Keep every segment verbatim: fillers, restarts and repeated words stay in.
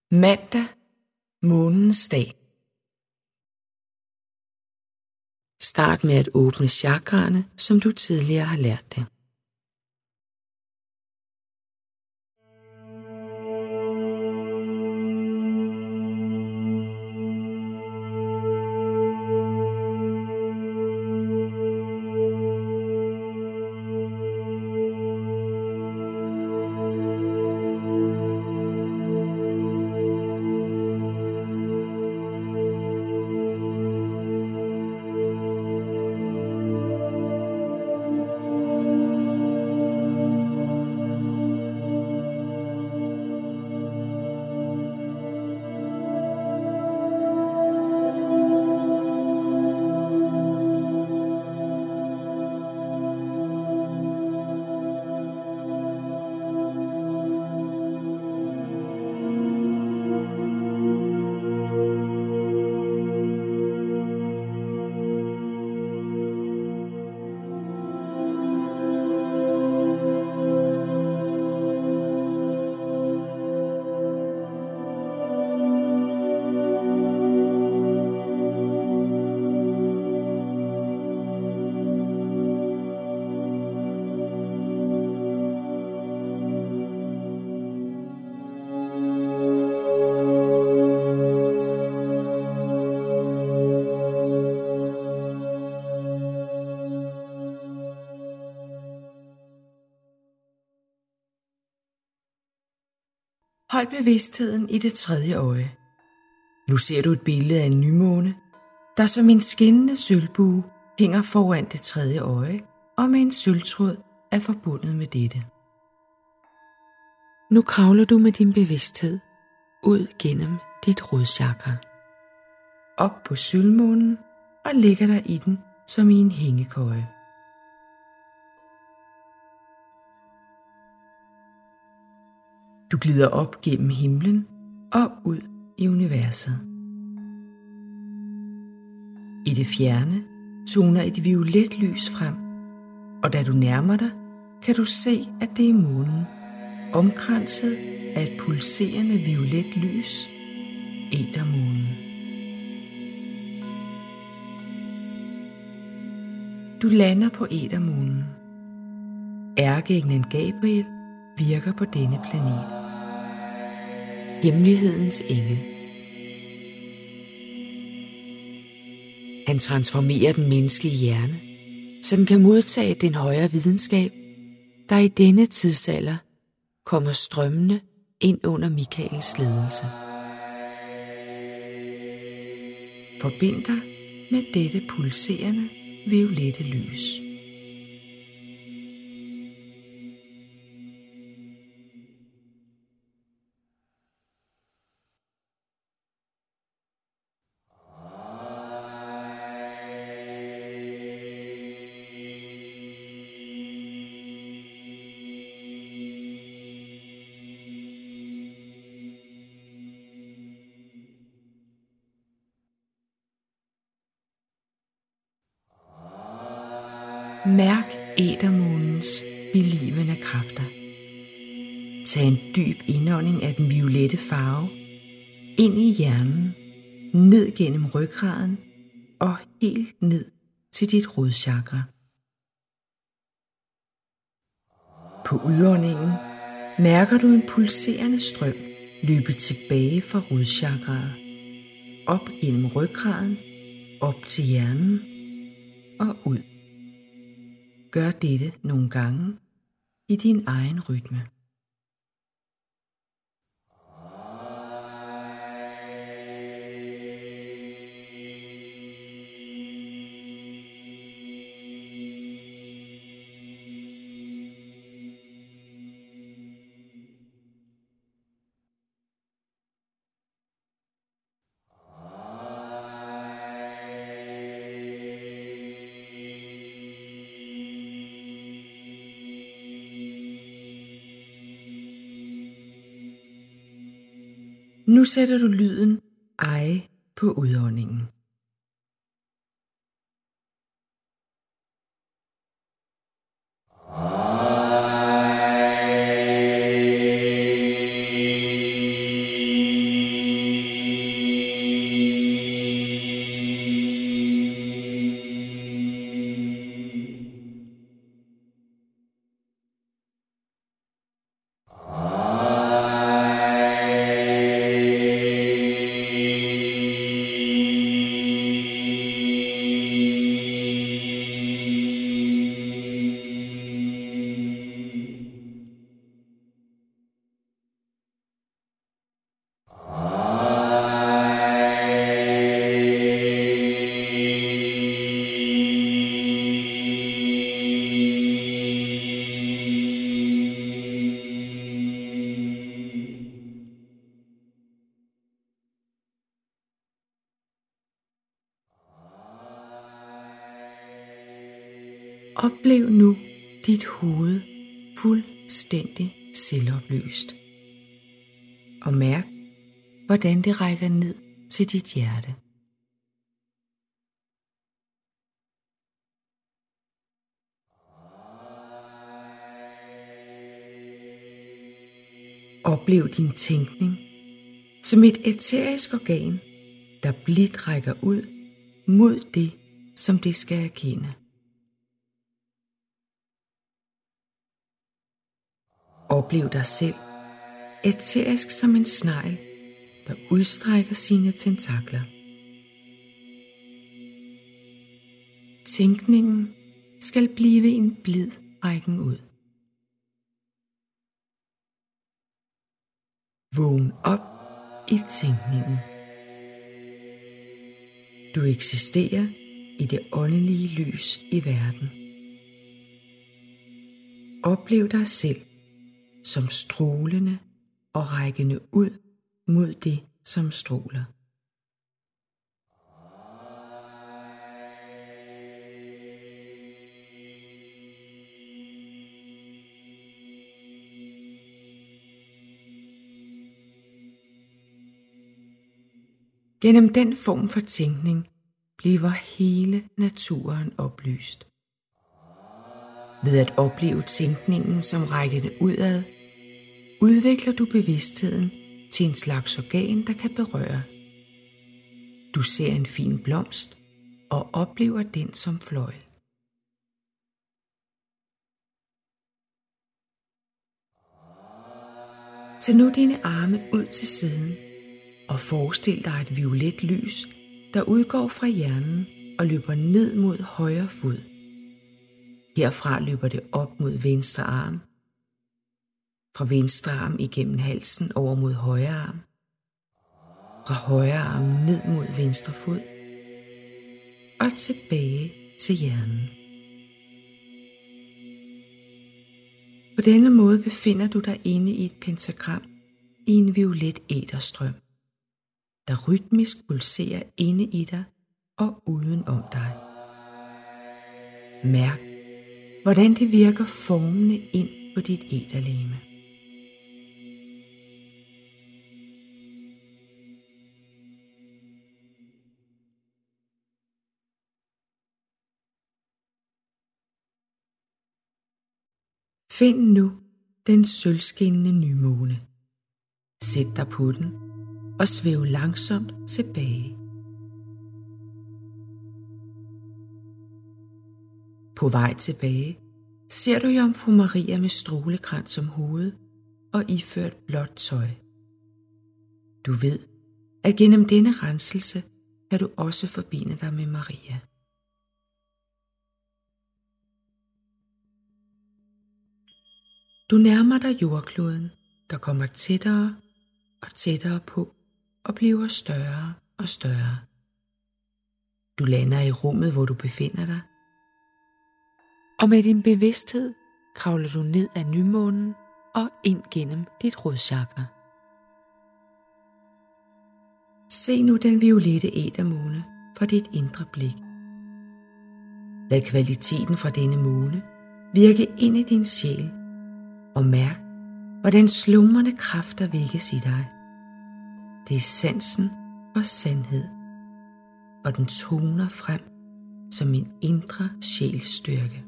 Mandag, månens dag. Start med at åbne chakraerne, som du tidligere har lært det. Hold bevidstheden i det tredje øje. Nu ser du et billede af en nymåne, der som en skinnende sølvbue hænger foran det tredje øje og med en sølvtråd er forbundet med dette. Nu kravler du med din bevidsthed ud gennem dit rodchakra, op på sølvmånen og lægger dig i den som i en hængekøje. Du glider op gennem himlen og ud i universet. I det fjerne toner et violet lys frem, og da du nærmer dig, kan du se, at det er månen, omkranset af et pulserende violet lys, ætermånen. Du lander på ætermånen. Ærkeenglen Gabriel virker på denne planet. Hemmelighedens engel. Han transformerer den menneskelige hjerne, så den kan modtage den højere videnskab, der i denne tidsalder kommer strømmende ind under Mikaels ledelse. Forbind dig med dette pulserende violette lys. Mærk ætermånens belivende kræfter. Tag en dyb indånding af den violette farve ind i hjernen, ned gennem ryggraden og helt ned til dit rodchakra. På udåndingen mærker du en pulserende strøm løbe tilbage fra rodchakraet, op gennem ryggraden, op til hjernen og ud. Gør dette nogle gange i din egen rytme. Nu sætter du lyden eje på udåndingen. Oplev nu dit hoved fuldstændig selvopløst. Og mærk, hvordan det rækker ned til dit hjerte. Oplev din tænkning som et æterisk organ, der blidt rækker ud mod det, som det skal erkende. Oplev dig selv æterisk som en snegl, der udstrækker sine tentakler. Tænkningen skal blive en blid rækken ud. Vågn op i tænkningen. Du eksisterer i det åndelige lys i verden. Oplev dig selv som strålende og rækkende ud mod det, som stråler. Gennem den form for tænkning bliver hele naturen oplyst. Ved at opleve tænkningen som rækkende udad, udvikler du bevidstheden til en slags organ, der kan berøre. Du ser en fin blomst og oplever den som fløjl. Tag nu dine arme ud til siden og forestil dig et violet lys, der udgår fra hjernen og løber ned mod højre fod. Herfra løber det op mod venstre arm, fra venstre arm igennem halsen over mod højre arm, fra højre arm ned mod venstre fod og tilbage til hjernen. På denne måde befinder du dig inde i et pentagram i en violet æterstrøm, der rytmisk pulserer inde i dig og uden om dig. Mærk, hvordan det virker formende ind på dit æterlegeme. Find nu den sølvskinnende nymåne. Sæt dig på den og svæv langsomt tilbage. På vej tilbage ser du Jomfru Maria med strålekrans om hovedet og iført blåt tøj. Du ved, at gennem denne renselse kan du også forbinde dig med Maria. Du nærmer dig jordkloden, der kommer tættere og tættere på og bliver større og større. Du lander i rummet, hvor du befinder dig, og med din bevidsthed kravler du ned ad nymånen og ind gennem dit rodchakra. Se nu den violette ætermåne for dit indre blik. Lad kvaliteten fra denne måne virke ind i din sjæl, og mærk, hvordan slumrende kræfter vækkes i dig. Det er sansen og sandhed, og den toner frem som en indre sjælsstyrke.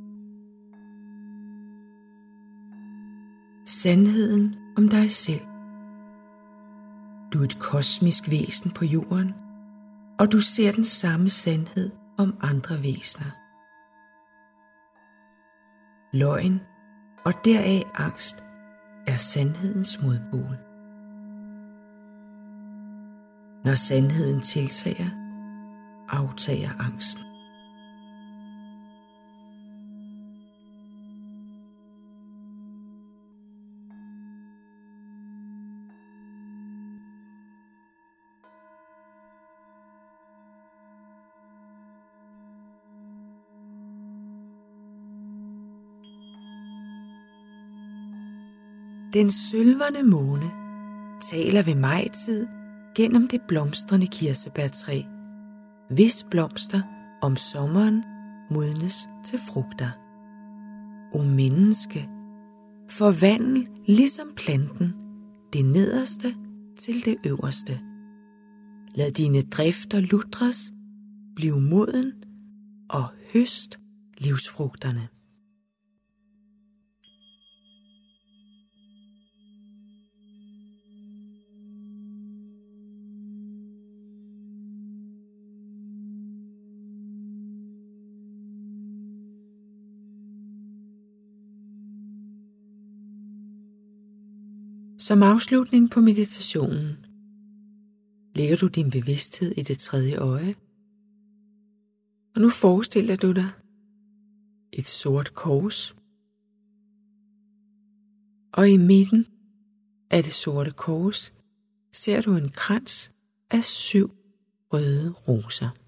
Sandheden om dig selv. Du er et kosmisk væsen på jorden, og du ser den samme sandhed om andre væsener. Løgn og deraf angst er sandhedens modpol. Når sandheden tiltager, aftager angsten. Den sølverne måne taler ved majtid gennem det blomstrende kirsebærtræ, hvis blomster om sommeren modnes til frugter. O menneske, forvandl ligesom planten det nederste til det øverste. Lad dine drifter lutres, bliv moden og høst livsfrugterne. Som afslutning på meditationen lægger du din bevidsthed i det tredje øje, og nu forestiller du dig et sort kors, og i midten af det sorte kors ser du en krans af syv røde roser.